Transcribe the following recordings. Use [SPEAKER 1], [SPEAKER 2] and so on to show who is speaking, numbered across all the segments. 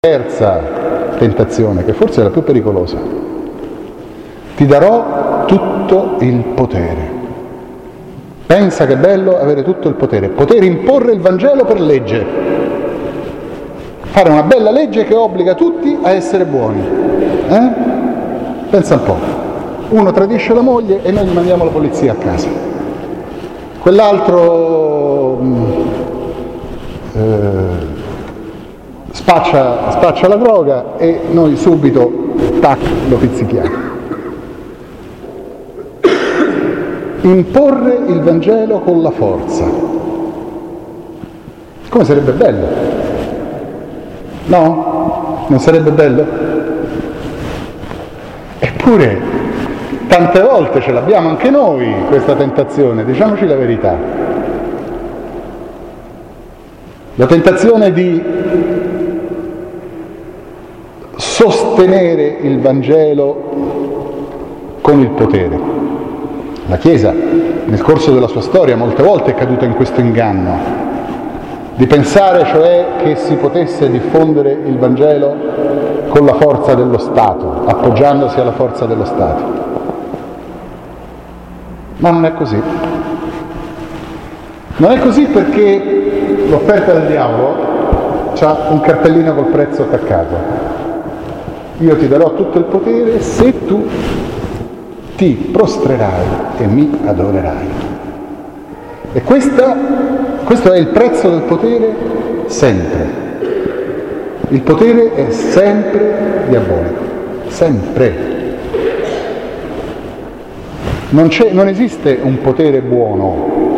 [SPEAKER 1] terza tentazione, che forse è la più pericolosa. Ti darò tutto il potere. Pensa che bello avere tutto il potere, poter imporre il Vangelo per legge, fare una bella legge che obbliga tutti a essere buoni. Pensa un po', uno tradisce la moglie e noi gli mandiamo la polizia a casa, quell'altro spaccia la droga e noi subito, tac, lo pizzichiamo. Imporre il Vangelo con la forza. Come sarebbe bello? No? Non sarebbe bello? Eppure, tante volte ce l'abbiamo anche noi questa tentazione, diciamoci la verità. La tentazione di sostenere il Vangelo con il potere. La Chiesa, nel corso della sua storia, molte volte è caduta in questo inganno, di pensare cioè che si potesse diffondere il Vangelo con la forza dello Stato, appoggiandosi alla forza dello Stato. Ma non è così. Non è così perché l'offerta del diavolo ha un cartellino col prezzo attaccato. Io ti darò tutto il potere se tu ti prostrerai e mi adorerai. E questo è il prezzo del potere sempre. Il potere è sempre diabolico, sempre. Non esiste un potere buono,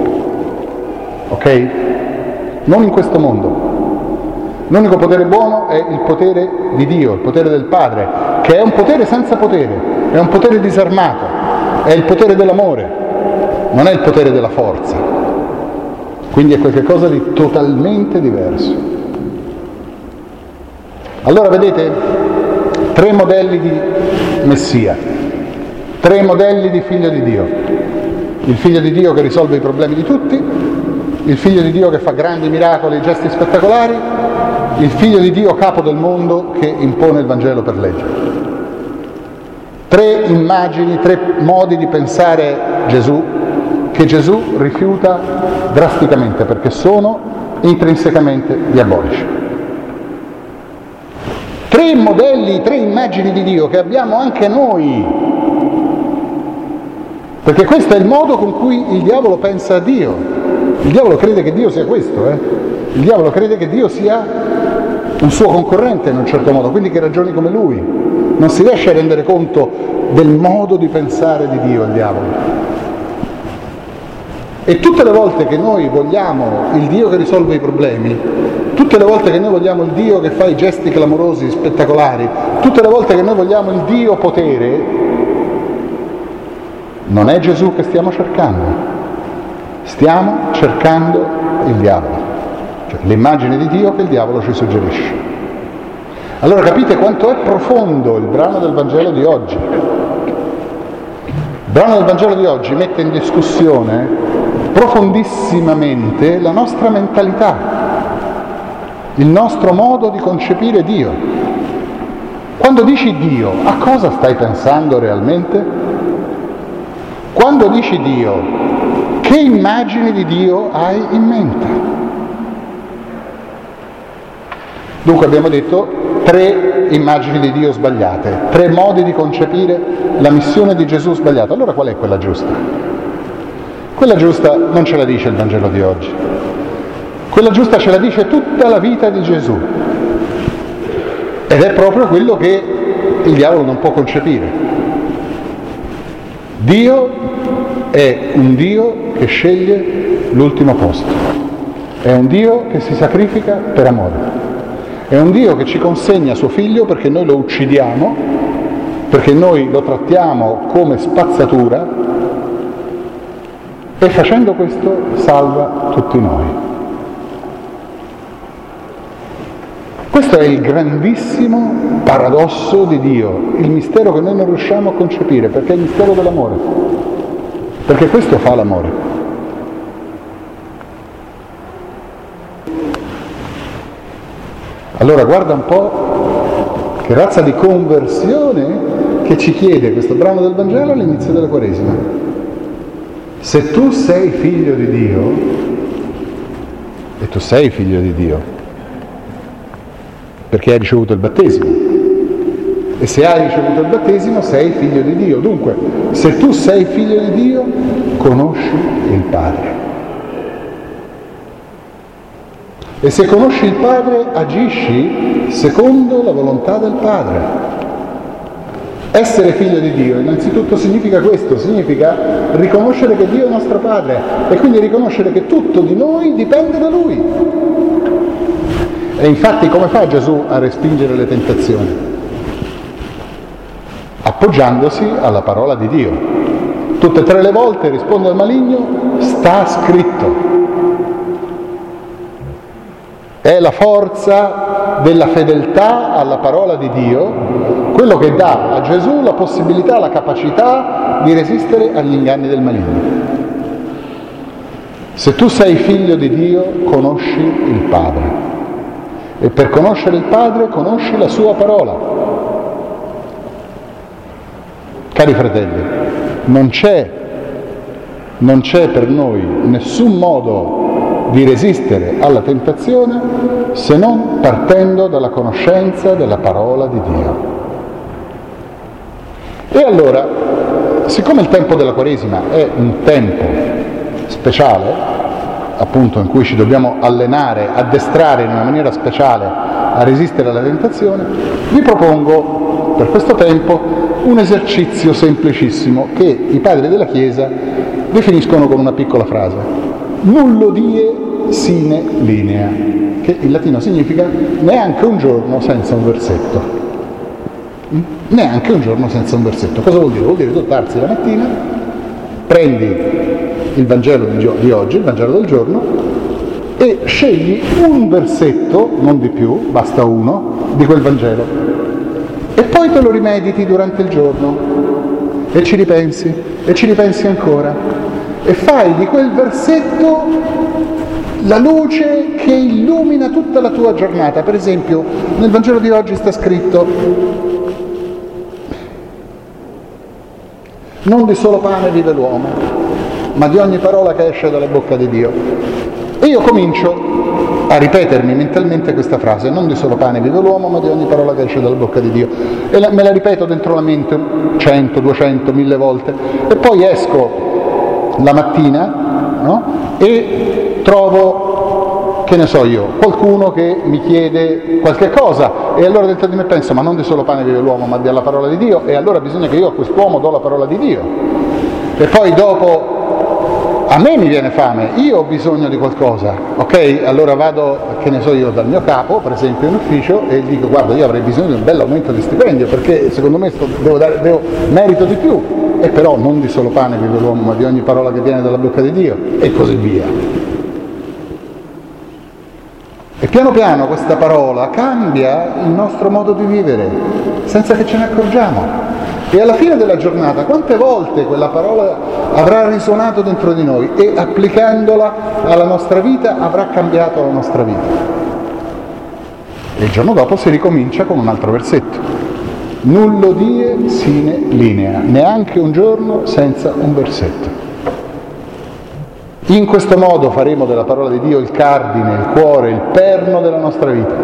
[SPEAKER 1] ok? Non in questo mondo. L'unico potere buono è il potere di Dio, il potere del Padre, che è un potere senza potere, è un potere disarmato, è il potere dell'amore, non è il potere della forza. Quindi è qualcosa di totalmente diverso. Allora vedete, 3 modelli di Messia, 3 modelli di figlio di Dio. Il figlio di Dio che risolve i problemi di tutti, il figlio di Dio che fa grandi miracoli e gesti spettacolari, il figlio di Dio capo del mondo che impone il Vangelo per legge. 3 immagini, 3 modi di pensare Gesù, che Gesù rifiuta drasticamente perché sono intrinsecamente diabolici. 3 modelli, 3 immagini di Dio che abbiamo anche noi, perché questo è il modo con cui il diavolo pensa a Dio. Il diavolo crede che Dio sia questo, Il diavolo crede che Dio sia un suo concorrente in un certo modo, quindi che ragioni come lui. Non si riesce a rendere conto del modo di pensare di Dio, il diavolo. E tutte le volte che noi vogliamo il Dio che risolve i problemi, tutte le volte che noi vogliamo il Dio che fa i gesti clamorosi, spettacolari, tutte le volte che noi vogliamo il Dio potere, non è Gesù che stiamo cercando. Stiamo cercando il diavolo, cioè l'immagine di Dio che il diavolo ci suggerisce. Allora capite quanto è profondo il brano del Vangelo di oggi. Il brano del Vangelo di oggi mette in discussione profondissimamente la nostra mentalità, il nostro modo di concepire Dio. Quando dici Dio, a cosa stai pensando realmente? Quando dici Dio, che immagini di Dio hai in mente? Dunque abbiamo detto 3 immagini di Dio sbagliate, 3 modi di concepire la missione di Gesù sbagliata. Allora qual è quella giusta? Quella giusta non ce la dice il Vangelo di oggi. Quella giusta ce la dice tutta la vita di Gesù. Ed è proprio quello che il diavolo non può concepire. Dio è un Dio che sceglie l'ultimo posto. È un Dio che si sacrifica per amore. È un Dio che ci consegna suo figlio perché noi lo uccidiamo, perché noi lo trattiamo come spazzatura e facendo questo salva tutti noi. Questo è il grandissimo paradosso di Dio, il mistero che noi non riusciamo a concepire, perché è il mistero dell'amore, perché questo fa l'amore. Allora guarda un po' Che razza di conversione che ci chiede questo brano del Vangelo all'inizio della Quaresima. Se tu sei figlio di Dio, e tu sei figlio di Dio, perché hai ricevuto il battesimo, e se hai ricevuto il battesimo sei figlio di Dio. Dunque, se tu sei figlio di Dio, conosci il Padre. E se conosci il Padre, agisci secondo la volontà del Padre. Essere figlio di Dio innanzitutto significa questo, significa riconoscere che Dio è nostro Padre e quindi riconoscere che tutto di noi dipende da Lui. E infatti come fa Gesù a respingere le tentazioni? Appoggiandosi alla parola di Dio. Tutte e 3 le volte risponde al maligno: sta scritto. È la forza della fedeltà alla parola di Dio quello che dà a Gesù la possibilità, la capacità di resistere agli inganni del maligno. Se tu sei figlio di Dio, conosci il Padre. E per conoscere il Padre, conosci la sua parola. Cari fratelli, non c'è per noi nessun modo di resistere alla tentazione se non partendo dalla conoscenza della parola di Dio. E allora, siccome il tempo della Quaresima è un tempo speciale, appunto in cui ci dobbiamo allenare, addestrare in una maniera speciale a resistere alla tentazione, vi propongo per questo tempo un esercizio semplicissimo che i padri della Chiesa definiscono con una piccola frase: nullo die sine linea, che in latino significa neanche un giorno senza un versetto. Neanche un giorno senza un versetto. Cosa vuol dire? Vuol dire tu alzi la mattina, prendi il Vangelo di oggi, il Vangelo del giorno, e scegli un versetto, non di più, basta uno, di quel Vangelo. E poi te lo rimediti durante il giorno, e ci ripensi ancora, e fai di quel versetto la luce che illumina tutta la tua giornata. Per esempio, nel Vangelo di oggi sta scritto: non di solo pane vive l'uomo, ma di ogni parola che esce dalla bocca di Dio. E io comincio a ripetermi mentalmente questa frase: non di solo pane vive l'uomo, ma di ogni parola che esce dalla bocca di Dio. E me la ripeto dentro la mente 100, 200, 1000 volte. E poi esco la mattina, no? E trovo, che ne so io, qualcuno che mi chiede qualche cosa, e allora dentro di me penso: ma non di solo pane vive l'uomo, ma della parola di Dio, e allora bisogna che io a quest'uomo do la parola di Dio. E poi dopo a me mi viene fame, io ho bisogno di qualcosa, ok? Allora vado, che ne so io, dal mio capo, per esempio in ufficio, e gli dico: guarda, io avrei bisogno di un bel aumento di stipendio, perché secondo me merito di più. E però non di solo pane vive l'uomo, ma di ogni parola che viene dalla bocca di Dio, e così via. E piano piano questa parola cambia il nostro modo di vivere, senza che ce ne accorgiamo. E alla fine della giornata, quante volte quella parola avrà risuonato dentro di noi e applicandola alla nostra vita avrà cambiato la nostra vita. E il giorno dopo si ricomincia con un altro versetto. Nullo die sine linea, neanche un giorno senza un versetto. In questo modo faremo della parola di Dio il cardine, il cuore, il perno della nostra vita.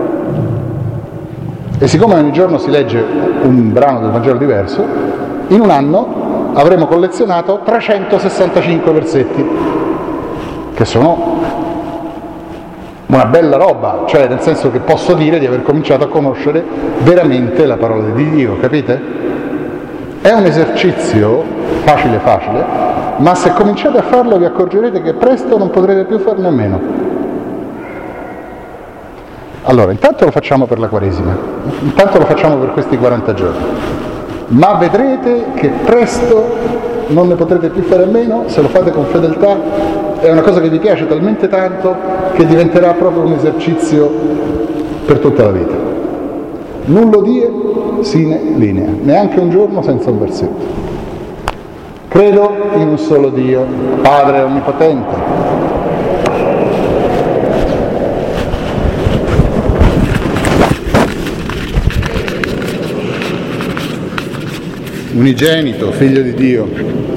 [SPEAKER 1] E siccome ogni giorno si legge un brano del Vangelo diverso, in un anno avremo collezionato 365 versetti, che sono una bella roba, cioè nel senso che posso dire di aver cominciato a conoscere veramente la parola di Dio, capite? È un esercizio facile, ma se cominciate a farlo vi accorgerete che presto non potrete più farne a meno. Allora, intanto lo facciamo per la Quaresima, intanto lo facciamo per questi 40 giorni, ma vedrete che presto non ne potrete più fare a meno se lo fate con fedeltà. È una cosa che vi piace talmente tanto che diventerà proprio un esercizio per tutta la vita. Nullo die sine linea, neanche un giorno senza un versetto. Credo in un solo Dio, Padre onnipotente, unigenito, figlio di Dio,